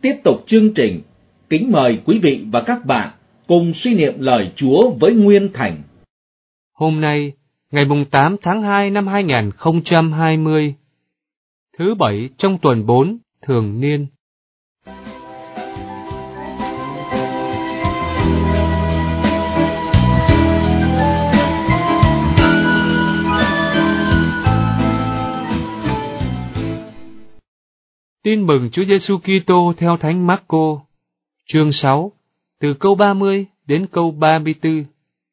tiếp tục chương trình, kính mời quý vị và các bạn cùng suy niệm lời Chúa với Nguyên Thành. Hôm nay, ngày 8 tháng 2 năm 2020, thứ Bảy trong tuần 4 thường niên. Tin mừng Chúa Giêsu Kitô theo Thánh Mác-cô, chương 6, từ câu 30 đến câu 34.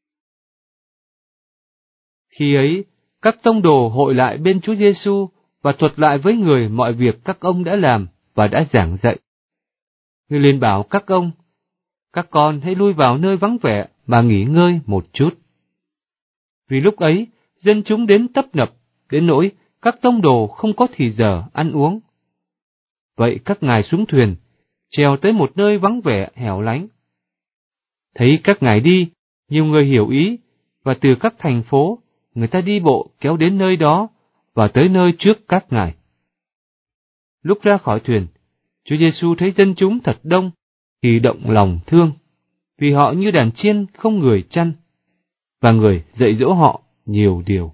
Khi ấy, các tông đồ hội lại bên Chúa Giêsu và thuật lại với người mọi việc các ông đã làm và đã giảng dạy. Người liền bảo các ông, các con hãy lui vào nơi vắng vẻ mà nghỉ ngơi một chút. Vì lúc ấy, dân chúng đến tấp nập, đến nỗi các tông đồ không có thì giờ ăn uống. Vậy các ngài xuống thuyền, trèo tới một nơi vắng vẻ hẻo lánh. Thấy các ngài đi, nhiều người hiểu ý, và từ các thành phố, người ta đi bộ kéo đến nơi đó, và tới nơi trước các ngài. Lúc ra khỏi thuyền, Chúa Giêsu thấy dân chúng thật đông, thì động lòng thương, vì họ như đàn chiên không người chăn, và người dạy dỗ họ nhiều điều.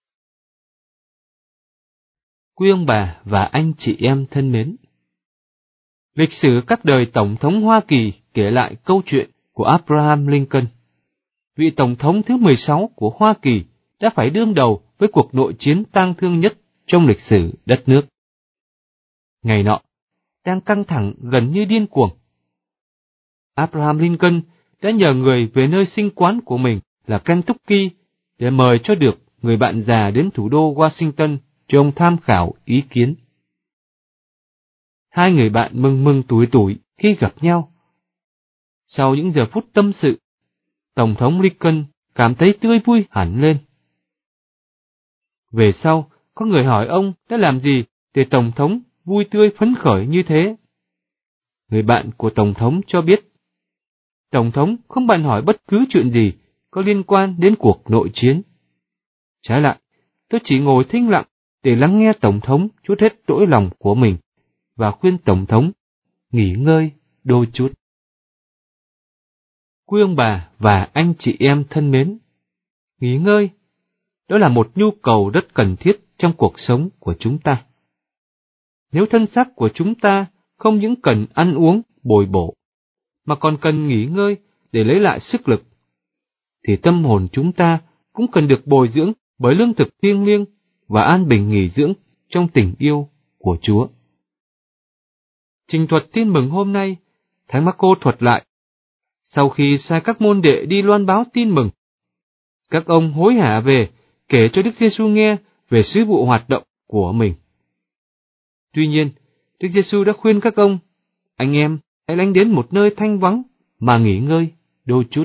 Quý ông bà và anh chị em thân mến, lịch sử các đời Tổng thống Hoa Kỳ kể lại câu chuyện của Abraham Lincoln, vị Tổng thống thứ 16 của Hoa Kỳ đã phải đương đầu với cuộc nội chiến tang thương nhất trong lịch sử đất nước. Ngày nọ, đang căng thẳng gần như điên cuồng, Abraham Lincoln đã nhờ người về nơi sinh quán của mình là Kentucky để mời cho được người bạn già đến thủ đô Washington cho ông tham khảo ý kiến. Hai người bạn mừng mừng tủi tủi khi gặp nhau. Sau những giờ phút tâm sự, Tổng thống Lincoln cảm thấy tươi vui hẳn lên. Về sau, có người hỏi ông đã làm gì để Tổng thống vui tươi phấn khởi như thế. Người bạn của Tổng thống cho biết, Tổng thống không bàn hỏi bất cứ chuyện gì có liên quan đến cuộc nội chiến. Trái lại, tôi chỉ ngồi thinh lặng để lắng nghe Tổng thống trút hết nỗi lòng của mình và khuyên Tổng thống nghỉ ngơi đôi chút. Quý ông bà và anh chị em thân mến, nghỉ ngơi, đó là một nhu cầu rất cần thiết trong cuộc sống của chúng ta. Nếu thân xác của chúng ta không những cần ăn uống, bồi bổ, mà còn cần nghỉ ngơi để lấy lại sức lực, thì tâm hồn chúng ta cũng cần được bồi dưỡng bởi lương thực thiêng liêng và an bình nghỉ dưỡng trong tình yêu của Chúa. Trình thuật tin mừng hôm nay, Thánh Mác-cô thuật lại, sau khi sai các môn đệ đi loan báo tin mừng, các ông hối hả về kể cho Đức Giêsu nghe về sứ vụ hoạt động của mình. Tuy nhiên, Đức Giêsu đã khuyên các ông, anh em hãy lánh đến một nơi thanh vắng mà nghỉ ngơi đôi chút.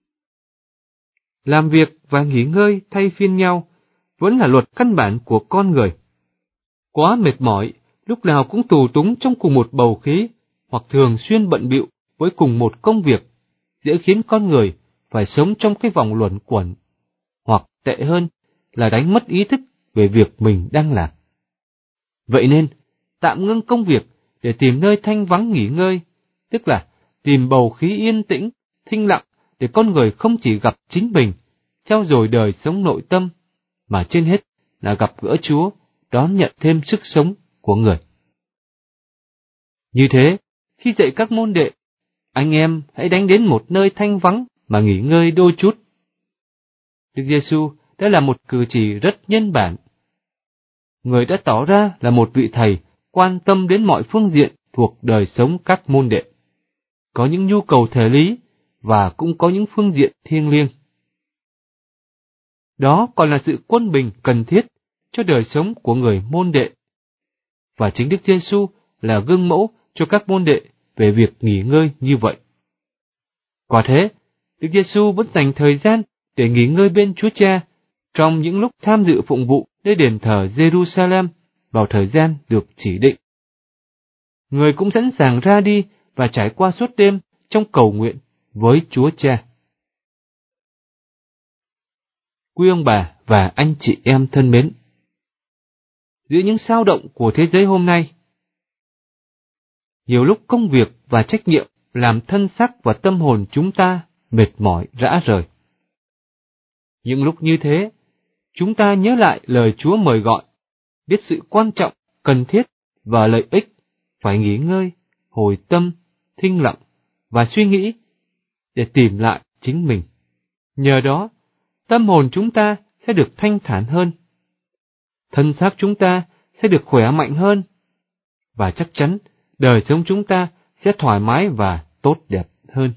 Làm việc và nghỉ ngơi thay phiên nhau vẫn là luật căn bản của con người. Quá mệt mỏi, lúc nào cũng tù túng trong cùng một bầu khí, hoặc thường xuyên bận bịu với cùng một công việc, dễ khiến con người phải sống trong cái vòng luẩn quẩn, hoặc tệ hơn là đánh mất ý thức về việc mình đang làm. Vậy nên, tạm ngưng công việc để tìm nơi thanh vắng nghỉ ngơi, tức là tìm bầu khí yên tĩnh, thinh lặng để con người không chỉ gặp chính mình, trau dồi đời sống nội tâm, mà trên hết là gặp gỡ Chúa, đón nhận thêm sức sống của người. Như thế, khi dạy các môn đệ, anh em hãy đánh đến một nơi thanh vắng mà nghỉ ngơi đôi chút. Đức Giêsu đã là một cử chỉ rất nhân bản. Người đã tỏ ra là một vị thầy quan tâm đến mọi phương diện thuộc đời sống các môn đệ, có những nhu cầu thể lý và cũng có những phương diện thiêng liêng. Đó còn là sự quân bình cần thiết cho đời sống của người môn đệ. Và chính Đức Giêsu là gương mẫu cho các môn đệ về việc nghỉ ngơi như vậy. Quả thế, Đức Giêsu vẫn dành thời gian để nghỉ ngơi bên Chúa Cha trong những lúc tham dự phụng vụ nơi đền thờ Jerusalem vào thời gian được chỉ định. Người cũng sẵn sàng ra đi và trải qua suốt đêm trong cầu nguyện với Chúa Cha. Quý ông bà và anh chị em thân mến, giữa những sao động của thế giới hôm nay, Nhiều lúc công việc và trách nhiệm làm thân xác và tâm hồn chúng ta mệt mỏi rã rời. Những lúc như thế, chúng ta nhớ lại lời Chúa mời gọi, biết sự quan trọng, cần thiết và lợi ích, phải nghỉ ngơi, hồi tâm, thinh lặng và suy nghĩ để tìm lại chính mình. Nhờ đó, tâm hồn chúng ta sẽ được thanh thản hơn, thân xác chúng ta sẽ được khỏe mạnh hơn, và chắc chắn đời sống chúng ta sẽ thoải mái và tốt đẹp hơn.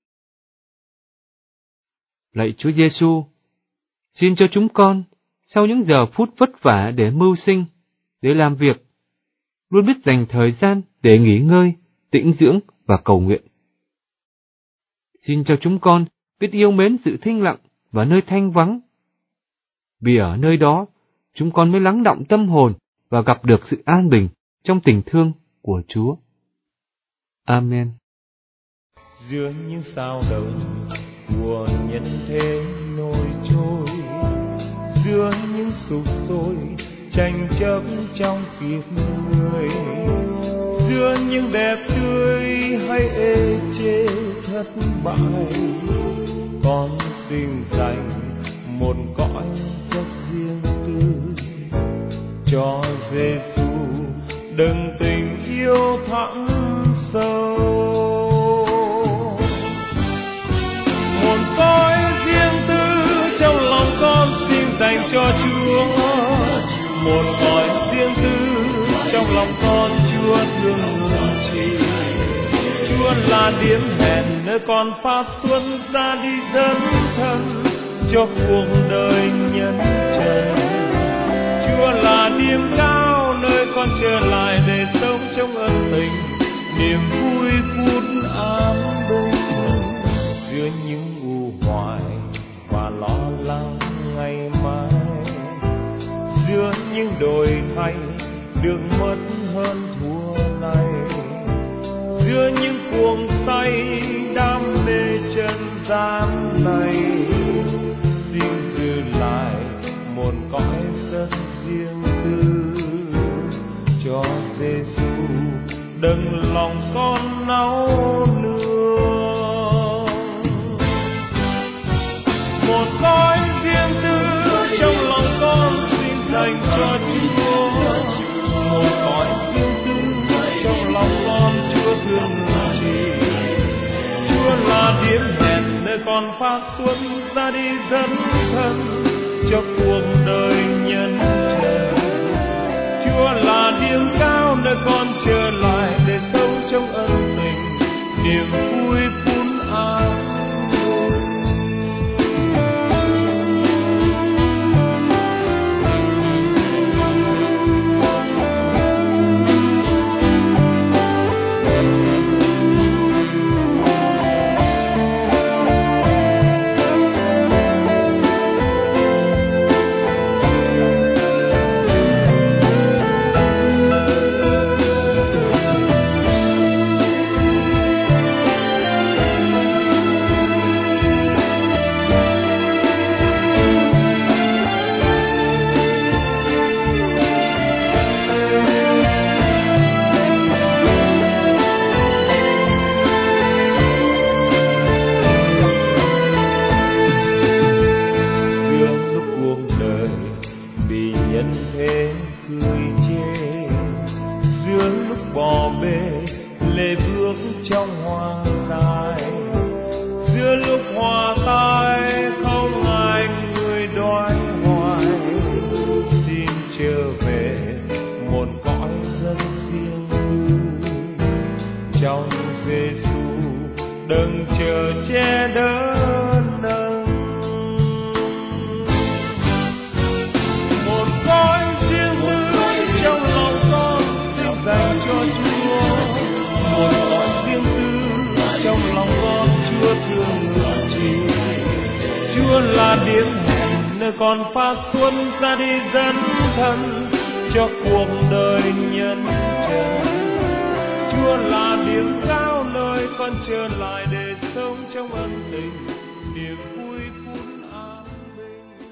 Lạy Chúa Giêsu, xin cho chúng con, sau những giờ phút vất vả để mưu sinh, để làm việc, luôn biết dành thời gian để nghỉ ngơi, tĩnh dưỡng và cầu nguyện. Xin cho chúng con biết yêu mến sự thinh lặng và nơi thanh vắng, vì ở nơi đó chúng con mới lắng đọng tâm hồn và gặp được sự an bình trong tình thương của Chúa. Amen. Giữa những sao động của nhân thế nổi trôi, giữa những sục sôi tranh chấp trong kiếp người, giữa những đẹp tươi hay ê chê thất bại, con xin dành một cõi rất riêng tư cho Giêsu, đừng tình yêu thẳm sâu. Một cõi riêng tư trong lòng con xin dành cho Chúa, một cõi riêng tư trong lòng con Chúa thương chỉ. Chúa là điểm hẹn nơi con phát xuất ra đi dấn thân cho cuộc đời nhân trần. Chúa là điểm cao nơi con trở lại để sống trong ân tình, niềm vui phút an bình. Giữa những u hoài và lo lắng ngày mai, giữa những đổi thay được mất hơn thua này, giữa những cuồng say đam mê trần gian này, xin giữ lại một cõi rất riêng tư cho Giêsu, đừng lòng con náo nương. Một cõi riêng tư trong lòng con xin dành cho Chúa, một cõi riêng tư trong lòng con Chúa thương chỉ. Chúa là điểm hẹn nơi con phát xuất ra đi dấn thân cho cuộc đời nhân trần. Chúa là điểm cao nơi con trở lại để sống trong ân tình, niềm vui phút an. Con phát xuất ra đi dấn thân cho cuộc đời nhân trần. Chúa là điểm cao nơi con trở lại để sống trong ân tình, niềm vui phút an bình.